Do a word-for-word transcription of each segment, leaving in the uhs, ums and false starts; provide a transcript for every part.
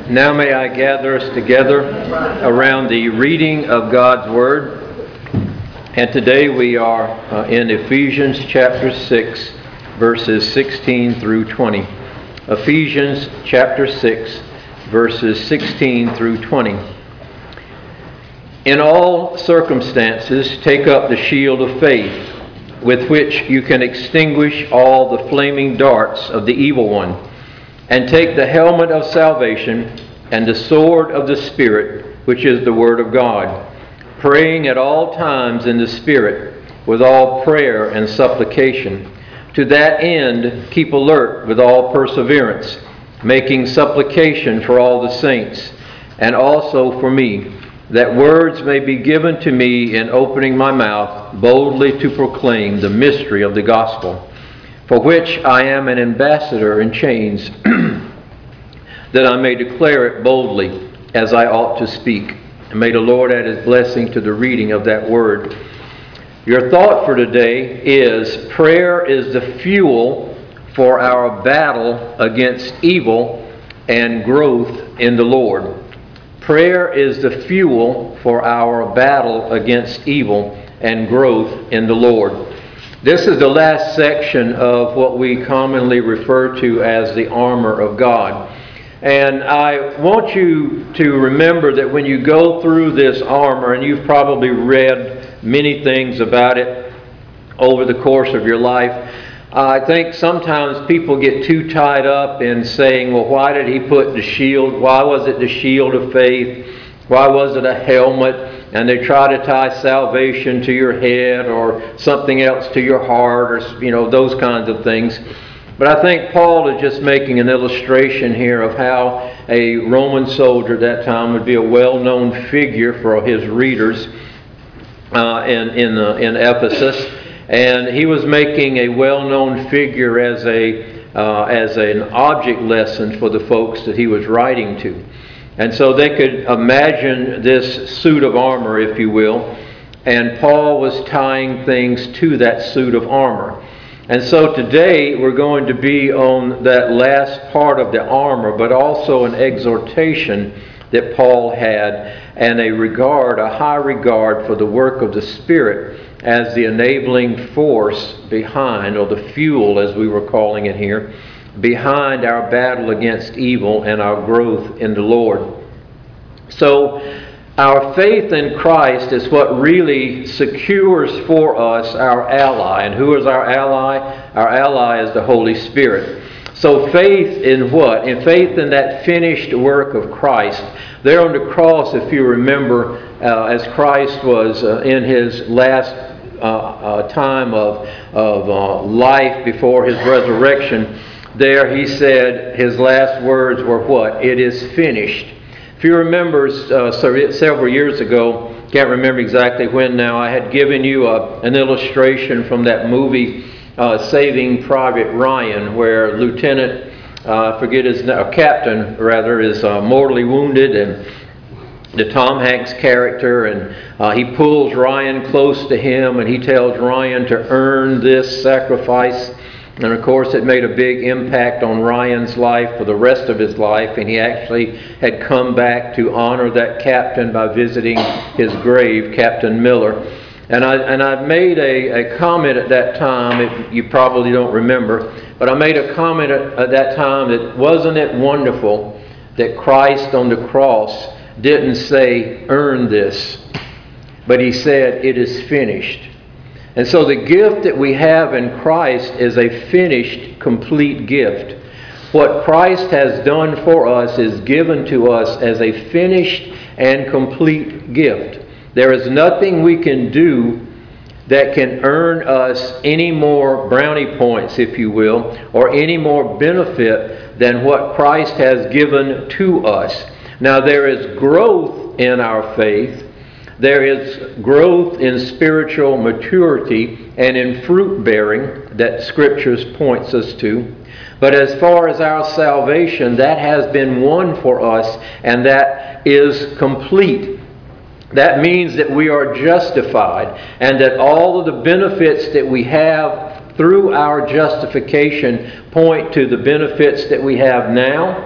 Now may I gather us together around the reading of God's Word. And today we are uh, in Ephesians chapter six, verses sixteen through twenty. Ephesians chapter six, verses sixteen through twenty. In all circumstances, take up the shield of faith, with which you can extinguish all the flaming darts of the evil one. And take the helmet of salvation and the sword of the Spirit, which is the Word of God, praying at all times in the Spirit, with all prayer and supplication. To that end, keep alert with all perseverance, making supplication for all the saints, and also for me, that words may be given to me in opening my mouth boldly to proclaim the mystery of the gospel, for which I am an ambassador in chains, that I may declare it boldly as I ought to speak. And may the Lord add His blessing to the reading of that word. Your thought for today is, prayer is the fuel for our battle against evil and growth in the Lord. Prayer is the fuel for our battle against evil and growth in the Lord. This is the last section of what we commonly refer to as the armor of God. And I want you to remember that when you go through this armor, and you've probably read many things about it over the course of your life, I think sometimes people get too tied up in saying, well, why did he put the shield? Why was it the shield of faith? Why was it a helmet? And they try to tie salvation to your head or something else to your heart, or, you know, those kinds of things. But I think Paul is just making an illustration here of how a Roman soldier at that time would be a well-known figure for his readers uh, in in, uh, in Ephesus. And he was making a well-known figure as a uh, as an object lesson for the folks that he was writing to. And so they could imagine this suit of armor, if you will, and Paul was tying things to that suit of armor. And so today we're going to be on that last part of the armor, but also an exhortation that Paul had, and a regard, a high regard for the work of the Spirit as the enabling force behind, or the fuel as we were calling it here, behind our battle against evil and our growth in the Lord. So our faith in Christ is what really secures for us our ally. And who is our ally? Our ally is the Holy Spirit. So faith in what? In faith in that finished work of Christ. There on the cross, if you remember, uh, as Christ was uh, in His last uh, uh, time of, of uh, life before His resurrection, there He said His last words were what? It is finished. If you remember uh, several years ago, can't remember exactly when now, I had given you a, an illustration from that movie, uh, Saving Private Ryan, where Lieutenant, uh, I forget his name, Captain rather, is uh, mortally wounded, and the Tom Hanks character, and uh, he pulls Ryan close to him, and he tells Ryan to earn this sacrifice. And of course it made a big impact on Ryan's life for the rest of his life, and he actually had come back to honor that captain by visiting his grave, Captain Miller. And I and I made a, a comment at that time, if you probably don't remember, but I made a comment at, at that time that wasn't it wonderful that Christ on the cross didn't say, earn this, but He said, it is finished. And so the gift that we have in Christ is a finished, complete gift. What Christ has done for us is given to us as a finished and complete gift. There is nothing we can do that can earn us any more brownie points, if you will, or any more benefit than what Christ has given to us. Now, there is growth in our faith. There is growth in spiritual maturity and in fruit bearing that Scriptures points us to. But as far as our salvation, that has been won for us, and that is complete. That means that we are justified, and that all of the benefits that we have through our justification point to the benefits that we have now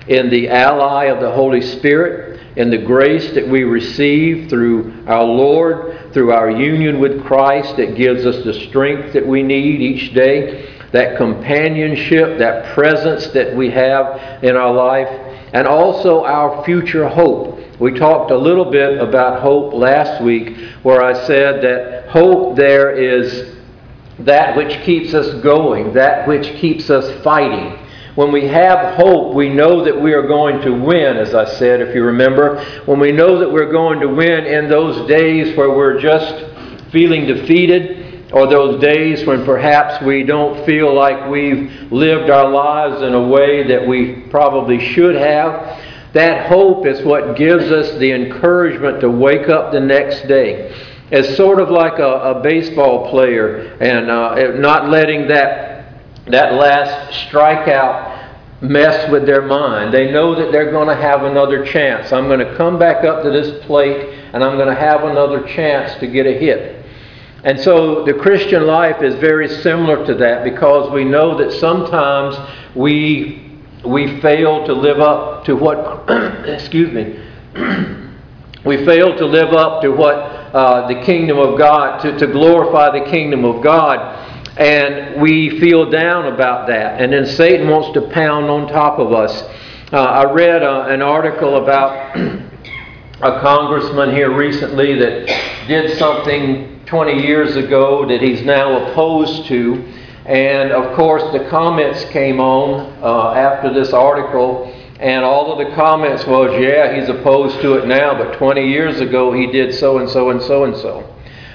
in the ally of the Holy Spirit, in the grace that we receive through our Lord, through our union with Christ that gives us the strength that we need each day, that companionship, that presence that we have in our life, and also our future hope. We talked a little bit about hope last week, where I said that hope there is that which keeps us going, that which keeps us fighting. When we have hope, we know that we are going to win, as I said, if you remember. When we know that we're going to win in those days where we're just feeling defeated, or those days when perhaps we don't feel like we've lived our lives in a way that we probably should have, that hope is what gives us the encouragement to wake up the next day. It's sort of like a, a baseball player and uh, not letting that that last strikeout mess with their mind. They know that they're going to have another chance. I'm going to come back up to this plate and I'm going to have another chance to get a hit. And so the Christian life is very similar to that, because we know that sometimes we we fail to live up to what excuse me we fail to live up to what uh, the kingdom of God, to, to glorify the kingdom of God. And we feel down about that. And then Satan wants to pound on top of us. Uh, I read uh, an article about a congressman here recently that did something twenty years ago that he's now opposed to. And of course the comments came on uh, after this article. And all of the comments was, yeah, he's opposed to it now, but twenty years ago he did so and so and so and so.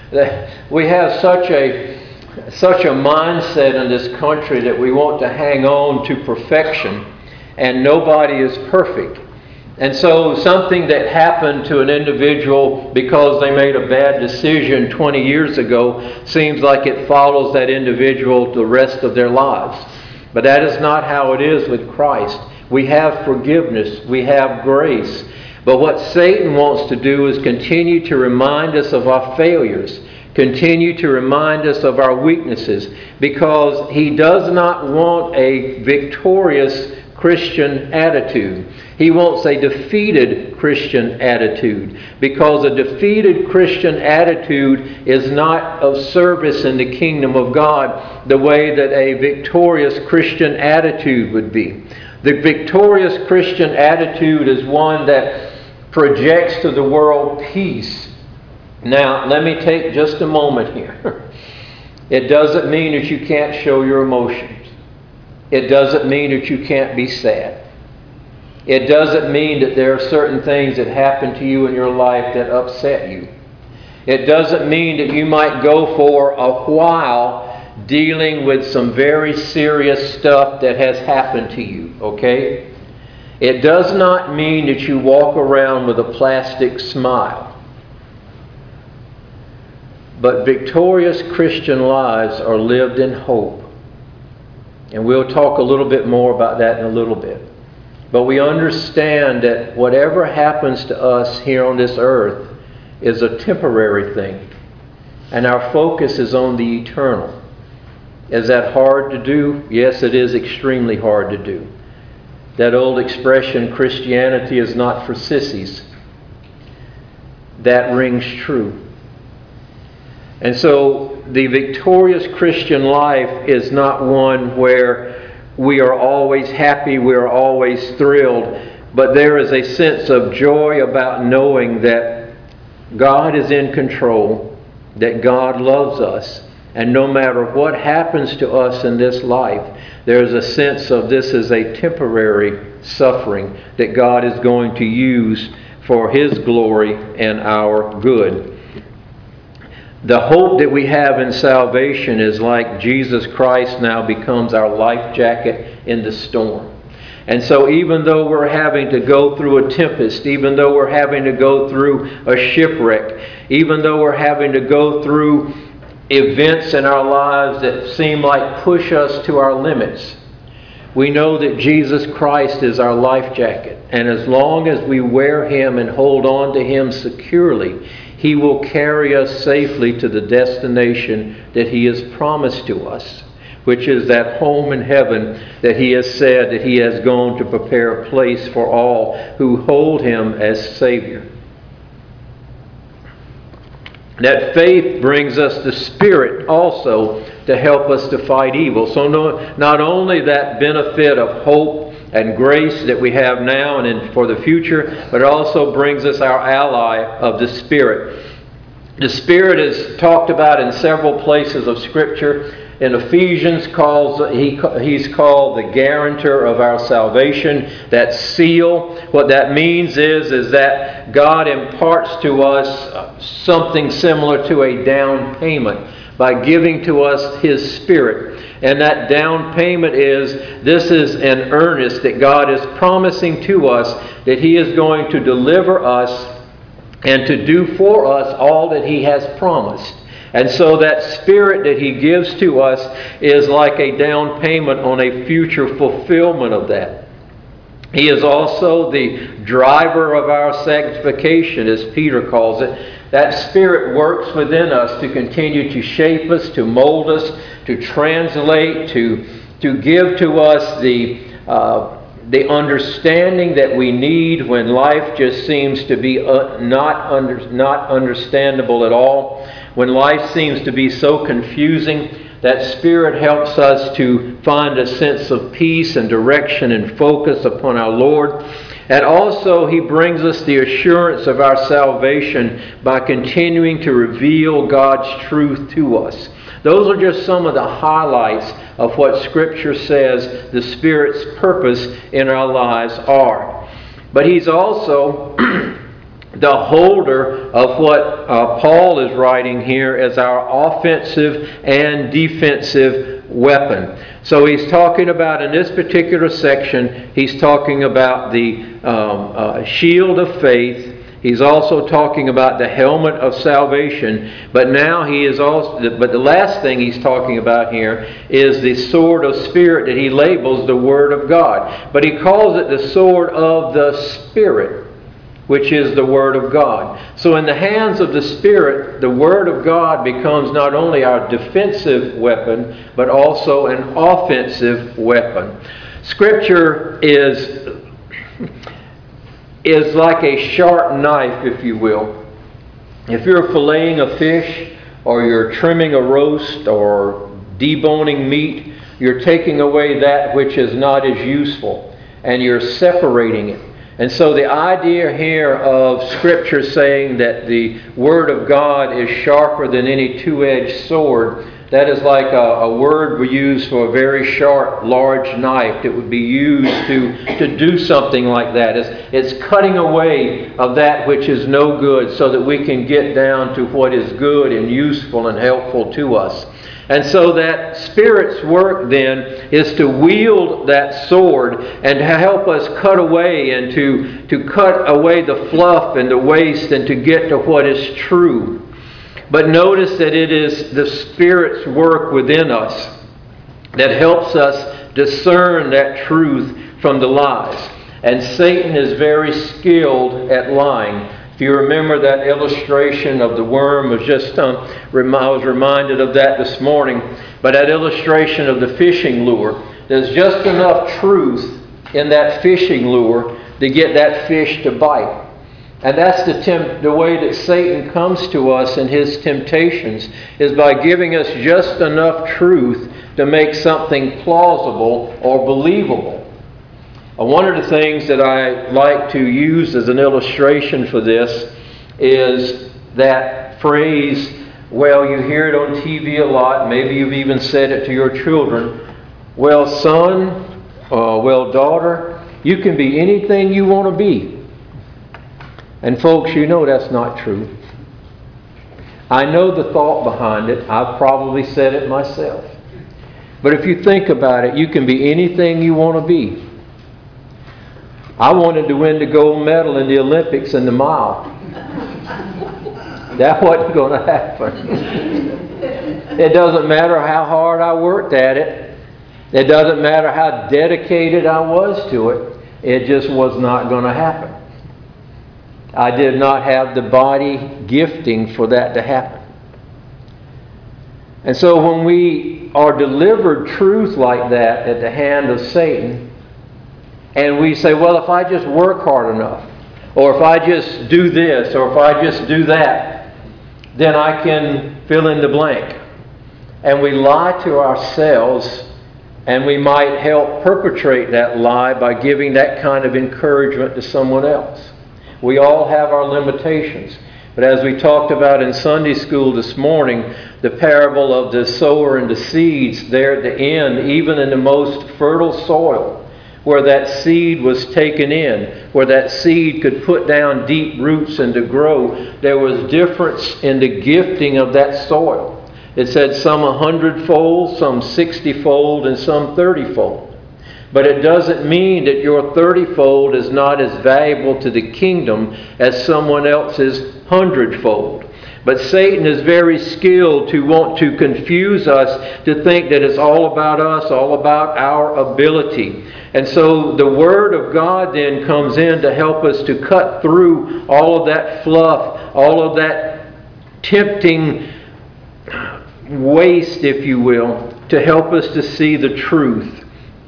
We have such a such a mindset in this country that we want to hang on to perfection, and nobody is perfect. And so something that happened to an individual because they made a bad decision twenty years ago seems like it follows that individual the rest of their lives. But that is not how it is with Christ. We have forgiveness, we have grace. But what Satan wants to do is continue to remind us of our failures, continue to remind us of our weaknesses, because he does not want a victorious Christian attitude. He wants a defeated Christian attitude, because a defeated Christian attitude is not of service in the kingdom of God the way that a victorious Christian attitude would be. The victorious Christian attitude is one that projects to the world peace. Now, let me take just a moment here. It doesn't mean that you can't show your emotions. It doesn't mean that you can't be sad. It doesn't mean that there are certain things that happen to you in your life that upset you. It doesn't mean that you might go for a while dealing with some very serious stuff that has happened to you, okay? It does not mean that you walk around with a plastic smile. But victorious Christian lives are lived in hope. And we'll talk a little bit more about that in a little bit. But we understand that whatever happens to us here on this earth is a temporary thing. And our focus is on the eternal. Is that hard to do? Yes, it is extremely hard to do. That old expression, Christianity is not for sissies, that rings true. And so the victorious Christian life is not one where we are always happy, we are always thrilled, but there is a sense of joy about knowing that God is in control, that God loves us, and no matter what happens to us in this life, there is a sense of this is a temporary suffering that God is going to use for His glory and our good. The hope that we have in salvation is like Jesus Christ now becomes our life jacket in the storm. And so even though we're having to go through a tempest, even though we're having to go through a shipwreck, even though we're having to go through events in our lives that seem like push us to our limits, we know that Jesus Christ is our life jacket. And as long as we wear Him and hold on to Him securely, He will carry us safely to the destination that He has promised to us. which is that home in heaven that He has said that He has gone to prepare a place for all who hold Him as Savior. That faith brings us the Spirit also to help us to fight evil. So no, not only that benefit of hope and grace that we have now and in, for the future, but it also brings us our ally of the Spirit. The Spirit is talked about in several places of Scripture. In Ephesians, calls he he's called the guarantor of our salvation, that seal. What that means is, is that God imparts to us something similar to a down payment by giving to us His Spirit. And that down payment is, this is an earnest that God is promising to us that He is going to deliver us and to do for us all that He has promised. And so that Spirit that He gives to us is like a down payment on a future fulfillment of that. He is also the driver of our sanctification, as Peter calls it. That Spirit works within us to continue to shape us, to mold us, to translate, to, to give to us the, uh, the understanding that we need when life just seems to be uh, not, under, not understandable at all. When life seems to be so confusing, that Spirit helps us to find a sense of peace and direction and focus upon our Lord. And also He brings us the assurance of our salvation by continuing to reveal God's truth to us. Those are just some of the highlights of what Scripture says the Spirit's purpose in our lives are. But He's also the holder of what uh, Paul is writing here as our offensive and defensive weapon. So he's talking about, in this particular section, he's talking about the um, uh, shield of faith. He's also talking about the helmet of salvation. But now he is also, but the last thing he's talking about here is the sword of Spirit that he labels the Word of God. But he calls it the sword of the Spirit, which is the Word of God. So in the hands of the Spirit, the Word of God becomes not only our defensive weapon, but also an offensive weapon. Scripture is, is like a sharp knife, if you will. If you're filleting a fish, or you're trimming a roast, or deboning meat, you're taking away that which is not as useful, and you're separating it. And so the idea here of Scripture saying that the Word of God is sharper than any two-edged sword, that is like a, a word we use for a very sharp, large knife that would be used to, to do something like that. It's, it's cutting away of that which is no good so that we can get down to what is good and useful and helpful to us. And so that Spirit's work then is to wield that sword and to help us cut away and to, to cut away the fluff and the waste and to get to what is true. But notice that it is the Spirit's work within us that helps us discern that truth from the lies. And Satan is very skilled at lying. If you remember that illustration of the worm, was just um, I was reminded of that this morning. But that illustration of the fishing lure, there's just enough truth in that fishing lure to get that fish to bite. And that's the temp- the way that Satan comes to us in his temptations, is by giving us just enough truth to make something plausible or believable. One of the things that I like to use as an illustration for this is that phrase, well, you hear it on T V a lot, maybe you've even said it to your children, well, son, uh, well, daughter, you can be anything you want to be. And folks, you know that's not true. I know the thought behind it. I've probably said it myself. But if you think about it, you can be anything you want to be. I wanted to win the gold medal in the Olympics in the mile. That wasn't going to happen. It doesn't matter how hard I worked at it. It doesn't matter how dedicated I was to it. It just was not going to happen. I did not have the body gifting for that to happen. And so when we are delivered truth like that at the hand of Satan, and we say, well, if I just work hard enough, or if I just do this, or if I just do that, then I can fill in the blank. And we lie to ourselves, and we might help perpetrate that lie by giving that kind of encouragement to someone else. We all have our limitations. But as we talked about in Sunday school this morning, the parable of the sower and the seeds there at the end, even in the most fertile soil, where that seed was taken in, where that seed could put down deep roots and to grow, there was difference in the gifting of that soil. It said some a hundredfold, some sixtyfold, and some thirtyfold. But it doesn't mean that your thirtyfold is not as valuable to the kingdom as someone else's hundredfold. But Satan is very skilled to want to confuse us, to think that it's all about us, all about our ability. And so the Word of God then comes in to help us to cut through all of that fluff, all of that tempting waste, if you will, to help us to see the truth.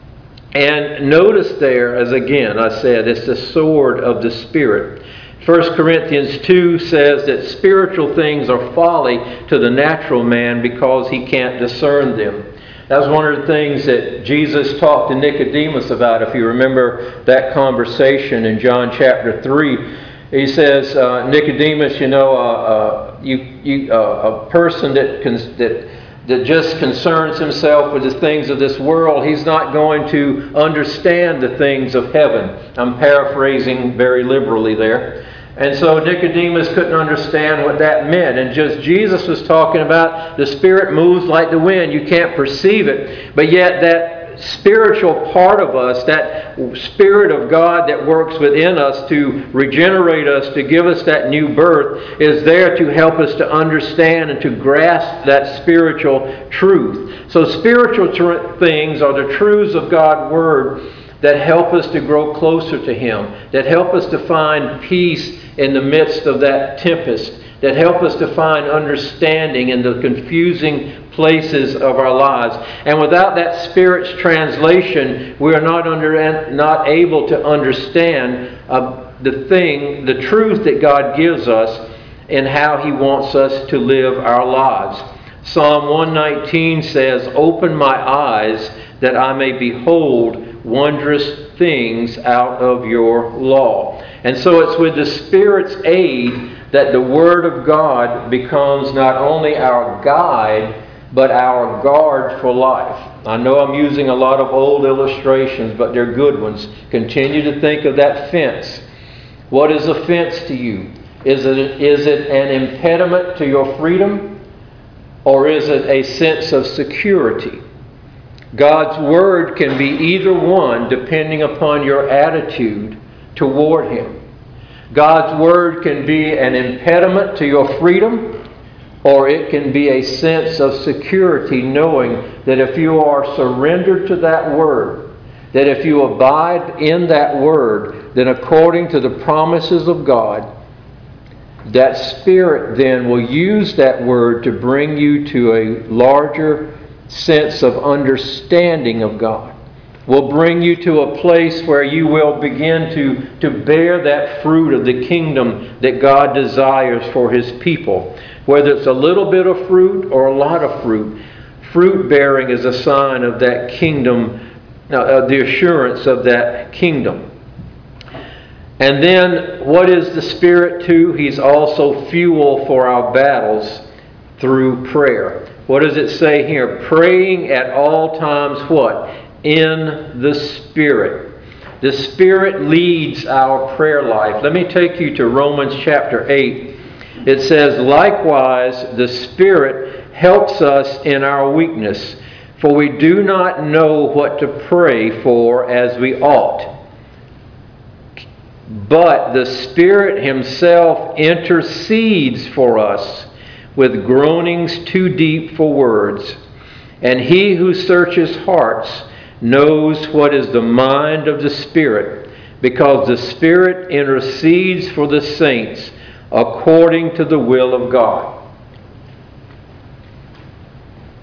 And notice there, as again I said, it's the sword of the Spirit. First Corinthians two says that spiritual things are folly to the natural man because he can't discern them. That was one of the things that Jesus talked to Nicodemus about, if you remember that conversation in John chapter three. He says, uh, Nicodemus, you know, uh, uh, you, you, uh, a person that, cons- that that just concerns himself with the things of this world, he's not going to understand the things of heaven. I'm paraphrasing very liberally there. And so Nicodemus couldn't understand what that meant. And just Jesus was talking about the Spirit moves like the wind. You can't perceive it. But yet that spiritual part of us, that Spirit of God that works within us to regenerate us, to give us that new birth, is there to help us to understand and to grasp that spiritual truth. So spiritual tr- things are the truths of God's Word that help us to grow closer to Him, that help us to find peace in the midst of that tempest, that help us to find understanding in the confusing places of our lives. And without that Spirit's translation, we are not under, not able to understand uh, the thing, the truth that God gives us and how He wants us to live our lives. Psalm one nineteen says, "Open my eyes that I may behold wondrous things out of your law." And so it's with the Spirit's aid that the Word of God becomes not only our guide, but our guard for life. I know I'm using a lot of old illustrations, but they're good ones. Continue to think of that fence. What is a fence to you? Is it, is it an impediment to your freedom? Or is it a sense of security? God's Word can be either one depending upon your attitude toward Him. God's Word can be an impediment to your freedom, or it can be a sense of security, knowing that if you are surrendered to that Word, that if you abide in that Word, then according to the promises of God, that Spirit then will use that Word to bring you to a larger sense of understanding of God. Will bring you to a place where you will begin to, to bear that fruit of the kingdom that God desires for His people. Whether it's a little bit of fruit or a lot of fruit, fruit bearing is a sign of that kingdom, uh, the assurance of that kingdom. And then, what is the Spirit too? He's also fuel for our battles through prayer. What does it say here? Praying at all times what? In the Spirit. The Spirit leads our prayer life. Let me take you to Romans chapter eight. It says, "Likewise, the Spirit helps us in our weakness, for we do not know what to pray for as we ought. But the Spirit Himself intercedes for us with groanings too deep for words. And He who searches hearts knows what is the mind of the Spirit, because the Spirit intercedes for the saints according to the will of God."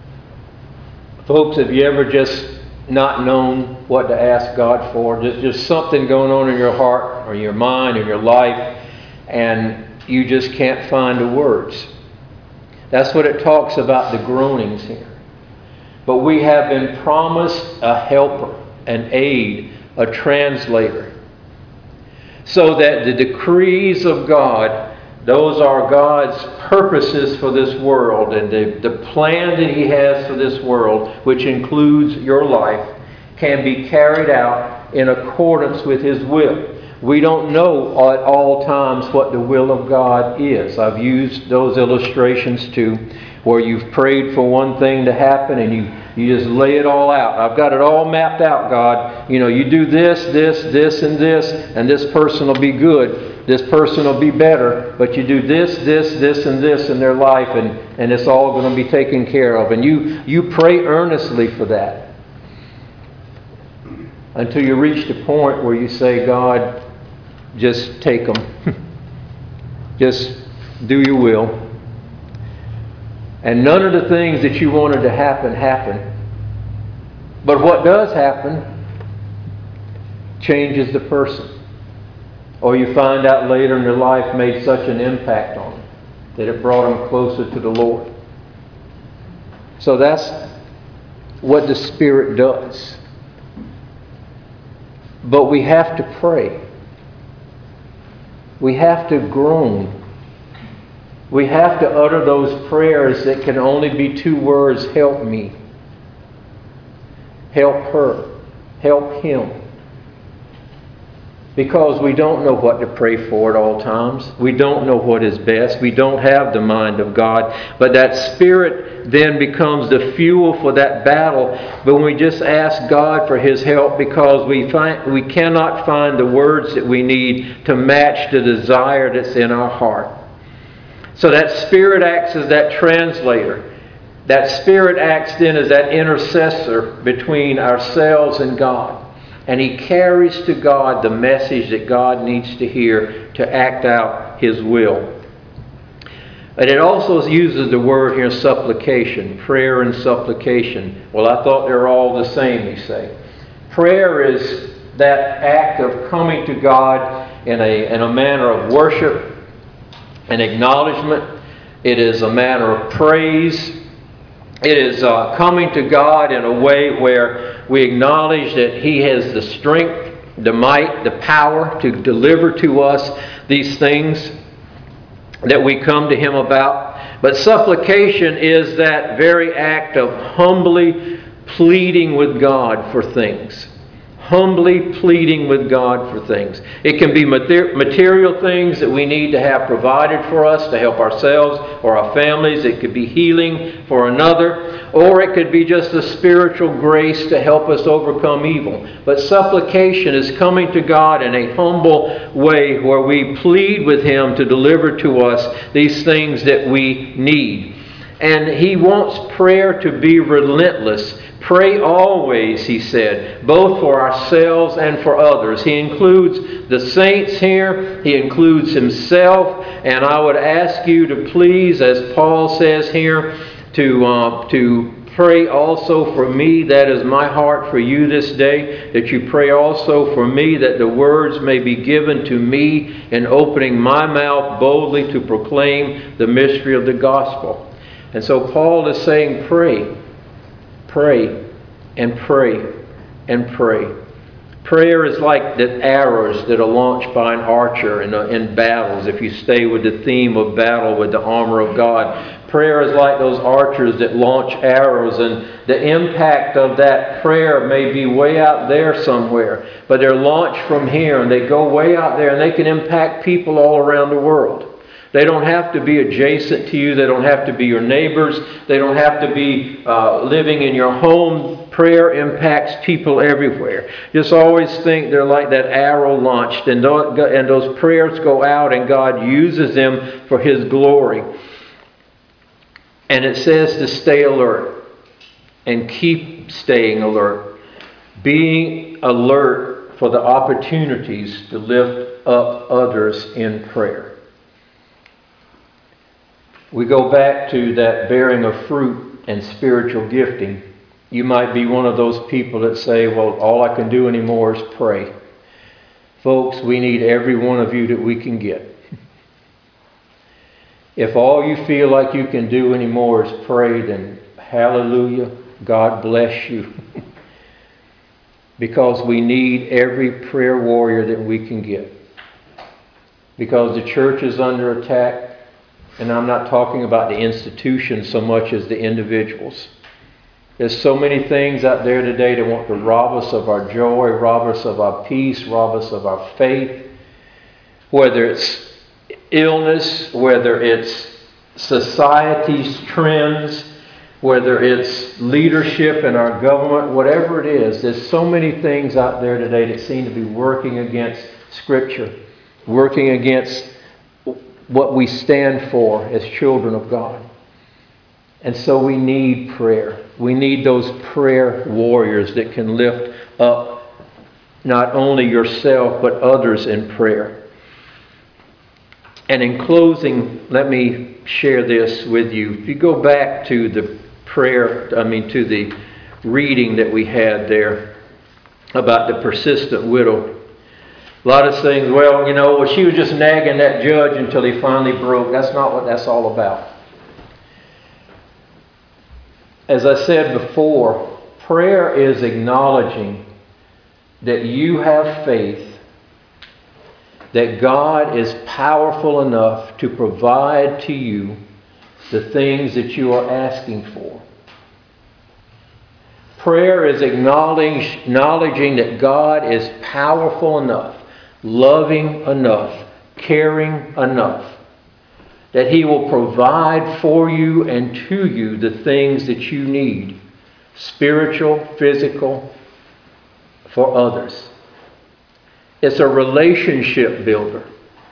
Folks, have you ever just not known what to ask God for? Just, just something going on in your heart or your mind or your life, and you just can't find the words. That's what it talks about, the groanings here. But we have been promised a helper, an aid, a translator, so that the decrees of God, those are God's purposes for this world, and the, the plan that He has for this world, which includes your life, can be carried out in accordance with His will. We don't know at all times what the will of God is. I've used those illustrations too, where you've prayed for one thing to happen and you, you just lay it all out. I've got it all mapped out, God. You know, you do this, this, this, and this, and this person will be good. This person will be better. But you do this, this, this, and this in their life, and, and it's all going to be taken care of. And you, you pray earnestly for that, until you reach the point where you say, God, just take them. Just do your will. And none of the things that you wanted to happen, happen. But what does happen changes the person. Or you find out later in their life made such an impact on them that it brought them closer to the Lord. So that's what the Spirit does. But we have to pray. We have to groan. We have to utter those prayers that can only be two words: help me, help her, help him. Because we don't know what to pray for at all times. We don't know what is best. We don't have the mind of God. But that Spirit then becomes the fuel for that battle. But when we just ask God for His help, because we find we cannot find the words that we need to match the desire that's in our heart. So that Spirit acts as that translator. That Spirit acts then as that intercessor between ourselves and God. And He carries to God the message that God needs to hear to act out His will. And it also uses the word here, supplication, prayer and supplication. Well, I thought they were all the same, you say. Prayer is that act of coming to God in a, in a manner of worship and acknowledgement. It is a manner of praise. It is uh, coming to God in a way where we acknowledge that He has the strength, the might, the power to deliver to us these things that we come to Him about. But supplication is that very act of humbly pleading with God for things. Humbly pleading with God for things. It can be material things that we need to have provided for us to help ourselves or our families. It could be healing for another. Or it could be just a spiritual grace to help us overcome evil. But supplication is coming to God in a humble way where we plead with Him to deliver to us these things that we need. And He wants prayer to be relentless. Pray always, He said, both for ourselves and for others. He includes the saints here. He includes Himself. And I would ask you to please, as Paul says here, to, uh, to pray also for me. That is my heart for you this day, that you pray also for me, that the words may be given to me in opening my mouth boldly to proclaim the mystery of the gospel. And so Paul is saying, pray. Pray and pray and pray. Prayer is like the arrows that are launched by an archer in, in battles, if you stay with the theme of battle with the armor of God. Prayer is like those archers that launch arrows, and the impact of that prayer may be way out there somewhere, but they're launched from here and they go way out there and they can impact people all around the world. They don't have to be adjacent to you. They don't have to be your neighbors. They don't have to be uh, living in your home. Prayer impacts people everywhere. Just always think they're like that arrow launched, and those, and those prayers go out and God uses them for His glory. And it says to stay alert and keep staying alert. Being alert for the opportunities to lift up others in prayer. We go back to that bearing of fruit and spiritual gifting. You might be one of those people that say, well, all I can do anymore is pray. Folks, we need every one of you that we can get. If all you feel like you can do anymore is pray, then hallelujah, God bless you. Because we need every prayer warrior that we can get. Because the church is under attack, and I'm not talking about the institution so much as the individuals. There's so many things out there today that want to rob us of our joy, rob us of our peace, rob us of our faith. Whether it's illness, whether it's society's trends, whether it's leadership in our government, whatever it is, there's so many things out there today that seem to be working against Scripture, working against what we stand for as children of God. And so we need prayer. We need those prayer warriors that can lift up not only yourself but others in prayer. And in closing, let me share this with you. If you go back to the prayer, I mean to the reading that we had there about the persistent widow. A lot of things, well, you know, well, she was just nagging that judge until he finally broke. That's not what that's all about. As I said before, prayer is acknowledging that you have faith that God is powerful enough to provide to you the things that you are asking for. Prayer is acknowledging, acknowledging that God is powerful enough, loving enough, caring enough, that He will provide for you and to you the things that you need, spiritual, physical, for others. It's a relationship builder.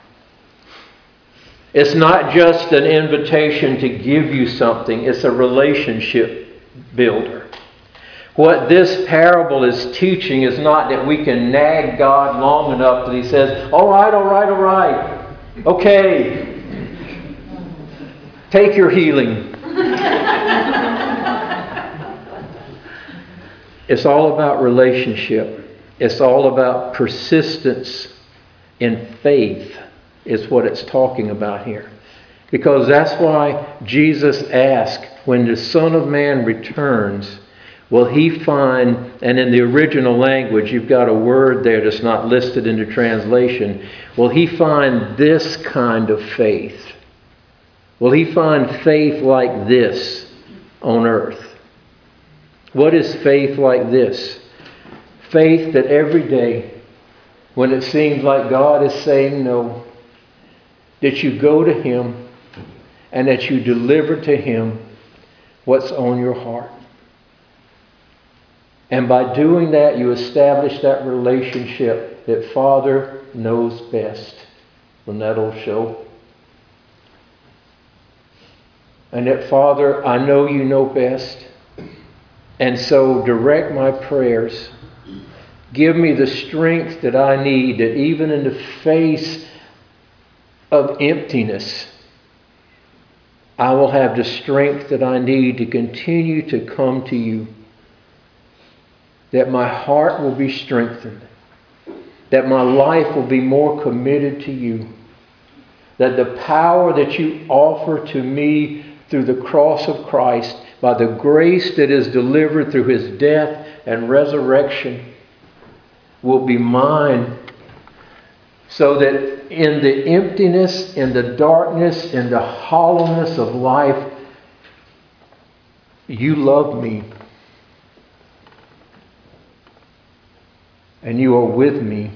It's not just an invitation to give you something. It's a relationship builder. What this parable is teaching is not that we can nag God long enough that He says, all right, all right, all right. Okay. Take your healing. It's all about relationship. It's all about persistence in faith is what it's talking about here. Because that's why Jesus asked, when the Son of Man returns, will He find, and in the original language you've got a word there that's not listed in the translation, will He find this kind of faith? Will He find faith like this on earth? What is faith like this? Faith that every day, when it seems like God is saying no, that you go to Him and that you deliver to Him what's on your heart. And by doing that, you establish that relationship that Father knows best. From that old show. And that, Father, I know you know best. And so direct my prayers. Give me the strength that I need, that even in the face of emptiness, I will have the strength that I need to continue to come to you. That my heart will be strengthened. That my life will be more committed to you. That the power that you offer to me through the cross of Christ, by the grace that is delivered through His death and resurrection, will be mine, so that in the emptiness, in the darkness, in the hollowness of life, you love me. And you are with me.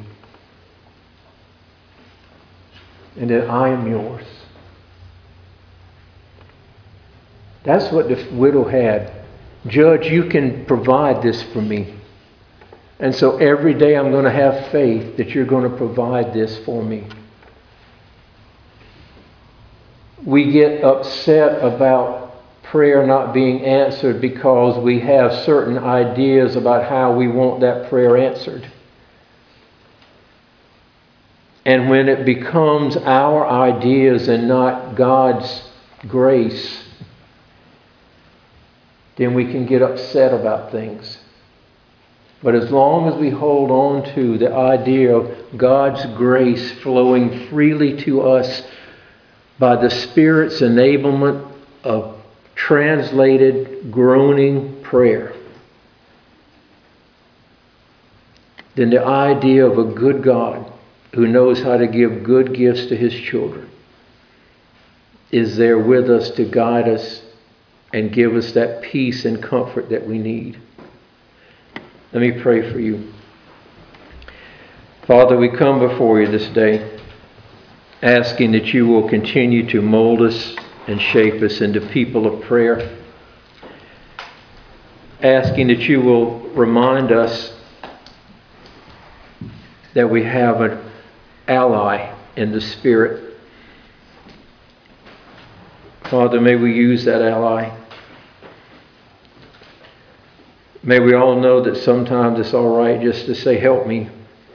And that I am yours. That's what the widow had. Judge, you can provide this for me. And so every day I'm going to have faith that you're going to provide this for me. We get upset about prayer not being answered because we have certain ideas about how we want that prayer answered. And when it becomes our ideas and not God's grace, then we can get upset about things. But as long as we hold on to the idea of God's grace flowing freely to us by the Spirit's enablement of translated, groaning prayer, then the idea of a good God who knows how to give good gifts to His children is there with us to guide us and give us that peace and comfort that we need. Let me pray for you. Father, we come before you this day asking that you will continue to mold us and shape us into people of prayer. Asking that you will remind us that we have an ally in the Spirit. Father, may we use that ally. May we all know that sometimes it's all right just to say, help me,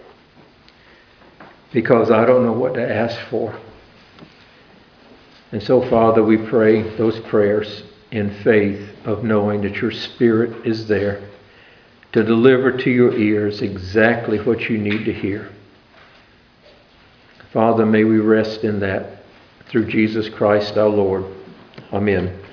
because I don't know what to ask for. And so, Father, we pray those prayers in faith of knowing that your Spirit is there to deliver to your ears exactly what you need to hear. Father, may we rest in that through Jesus Christ our Lord. Amen.